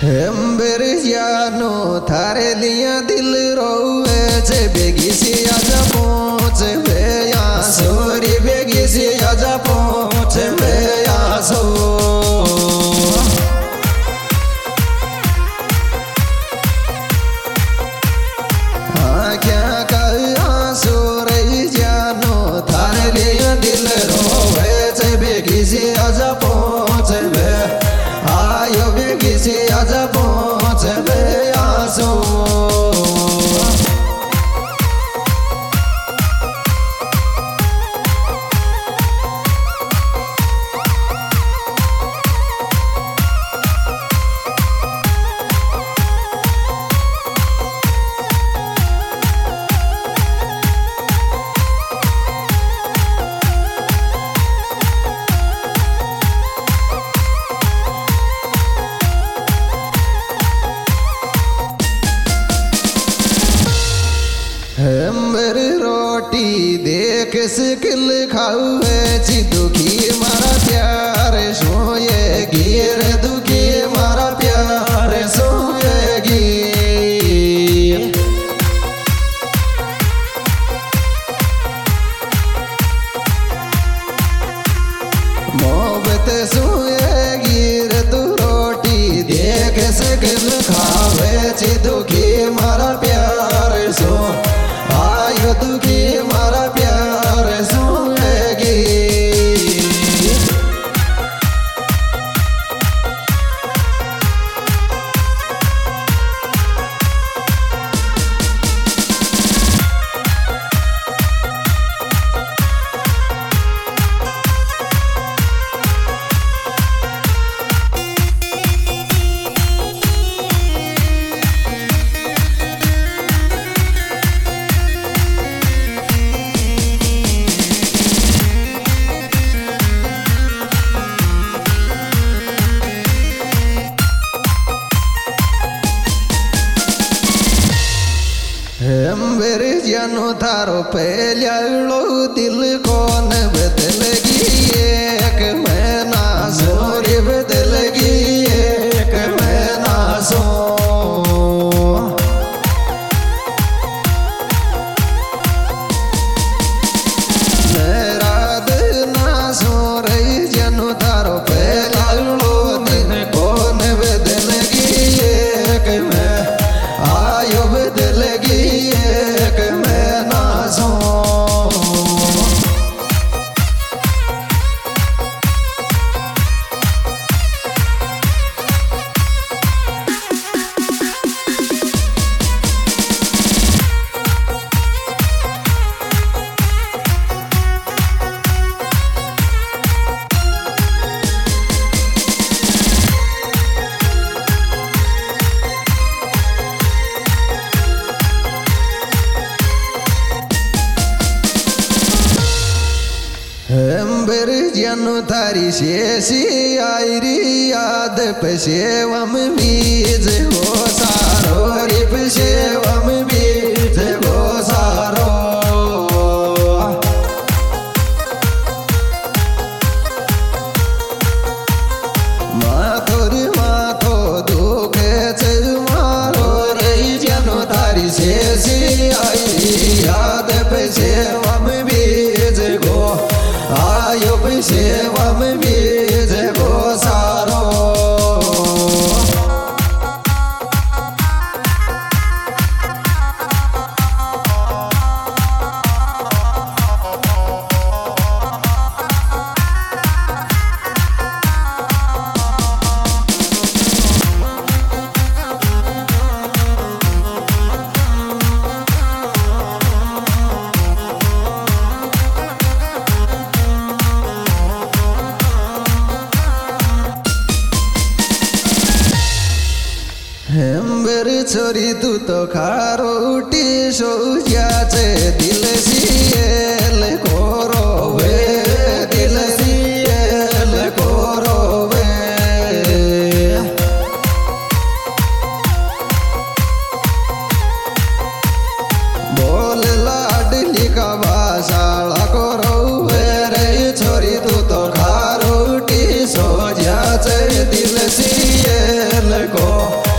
Hammer जानो थारे लिया दिल रोवे छे बेगी से आजा पहुँच भैया सोरी बेगी से आजा पहुँच भैया सो हाँ क्या कहा सोरी जानो थारे लिया दिल रोवे छे बेगी से आजा पहुँच भैया आयो बेगी से आजा पहुँच भैया सो हेम्बर रोटी देख सिकल खाऊए ची दुखी मारा प्यार सोएगी रे दुखी मारा प्यार सोएगी मोहब्बत सोएगी रे तू रोटी देख सिकल खावे ची दुखी मारा प्यार सो आयो दुखी मारा प्यार सोएगी हेम्बर जानो थारो पहलो दिल कौन बदलगी एक महीना सोरी बदलगी एक महीना सो मेरा दिना सो रही जानो थारो पहलो दिल कौन बदलगी एक में आयो बदलगी हेम्बर जानो थारी शेषी आयरी याद पशेवम बीज हो सारो रे पशेवम बीज हो सारो माथो दुख छे मारो रे जानो थारी शेषी आयरी याद पशेवम बीज हो आयो सेवम बीज गो सारो हेम्बर छोरी तू तो खारोटी सोया छे दिल सियल कोरो वे दिल सियल कोरो वे बोल लाडली का भाषा कोरो वे रे छोरी तू तो खारोटी सोया छे दिल सियल को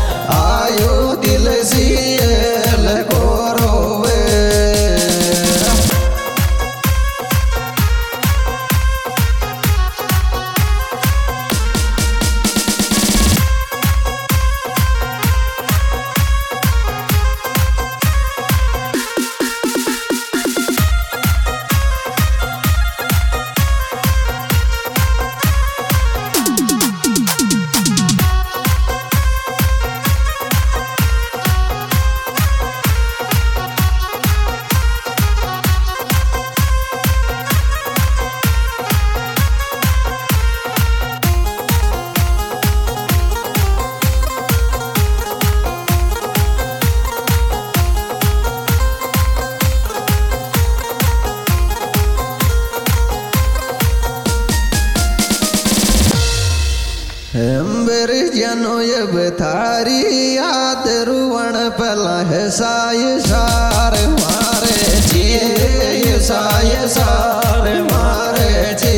एम्बर जनो ये बतारी याद रुवण पला है साय सार मारे जी ये साय सार मारे जी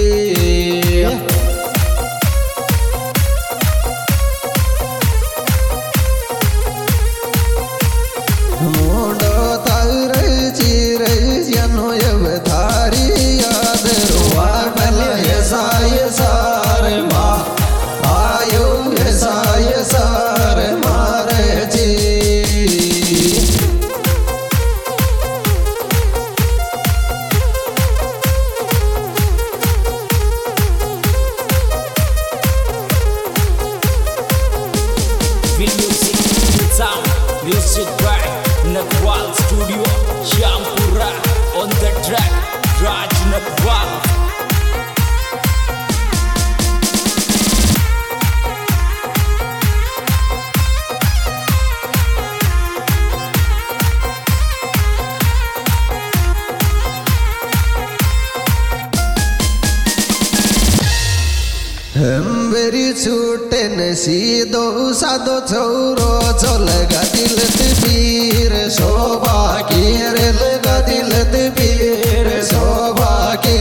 मुंडो तार चीर जनो ये बतारी याद रुवण पला है साय सार मार आयो साय सार मारे जी Music by Nakwal Studio, Shampura on the track, Raj Nakwal. मेरी छूटे सीधो साधो छोरो चल दिल पीर शोभा की रे लगा दिल पीर शोभा की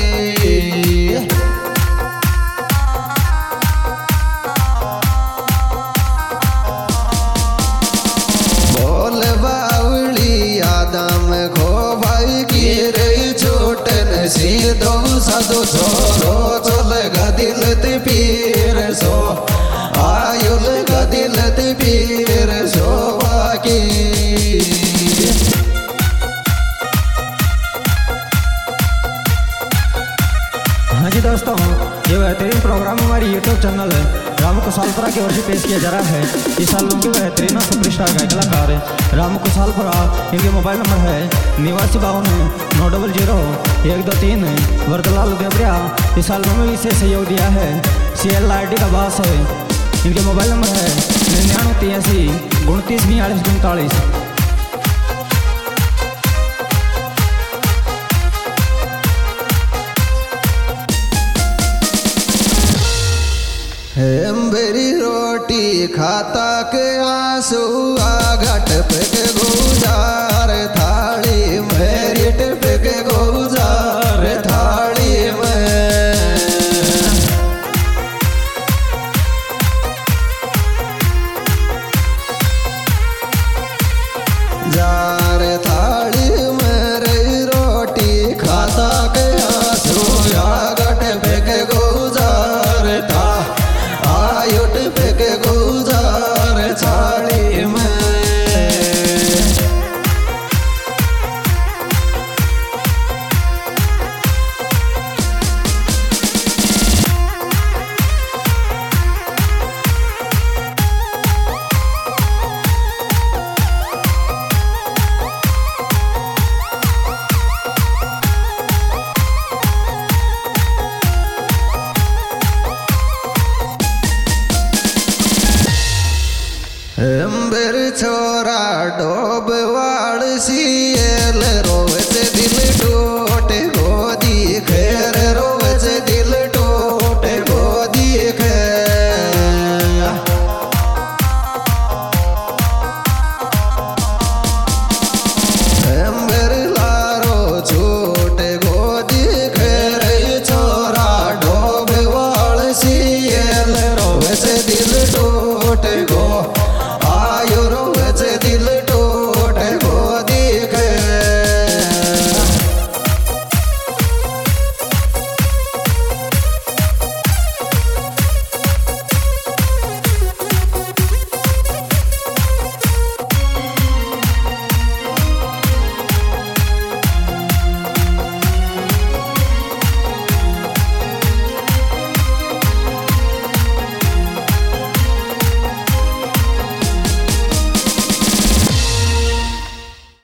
बोल बावली आदम खो भाई की रे छूटन सीधो साधो छोरो चल दिल पीर सो आयुल दिल पीर शोभा की हाँ जी दोस्तों, ये बेहतरीन प्रोग्राम हमारी यूट्यूब चैनल है रामू कुशालपुरा की ओर से पेश किया जा रहा है। इस साल उनके बेहतरीन सुपरस्टार गायक कलाकार रामू कुशालपुरा, इनके मोबाइल नंबर है 8952 वरदलाल देवरिया। इस एल्बम में विशेष सहयोग दिया है CLRD का बास है। इनके मोबाइल नंबर है 9983 29 42 45। मेरी रोटी खाता के आंसू घट पे गुजार थाली मेरी पे गुजार थाली में जार थाली मेरी रोटी खाता के आंसू घट पे गुजार था आयुट पे गुजार छाड़ी में एम्बर छोरा डो